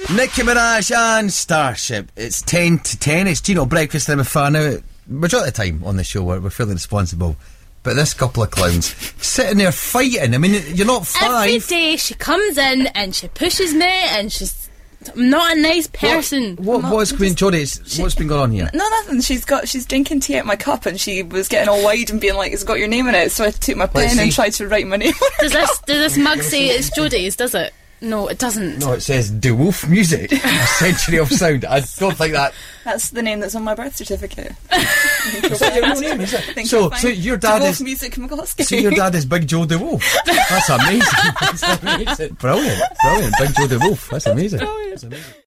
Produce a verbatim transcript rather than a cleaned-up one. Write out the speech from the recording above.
Nicki Minaj and Starship. It's ten to ten. It's Gino Breakfast and I'm a fan now. Majority of the time on the show we're, we're fairly responsible. But this couple of clowns sitting there fighting. I mean, you're not five. Every day she comes in and she pushes me and she's not a nice person. What, what, what's been, Jodie, she, what's been going on here? No, nothing. She's got, she's drinking tea out my cup and she was getting all wide and being like, it's got your name in it. So I took my Let's pen see. and tried to write my name on it. Does this, does this mug say it's Jodie's, does it? No, it doesn't. No, it says De Wolf Music, a century of sound. I don't think that. That's the name that's on my birth certificate. Is that your real name? Is it? Think So, you're fine. so your dad DeWolf is. Music McCloskey. So your dad is Big Joe De Wolf. That's amazing. That's amazing. Brilliant, brilliant. Big Joe De Wolf. That's amazing. That's amazing.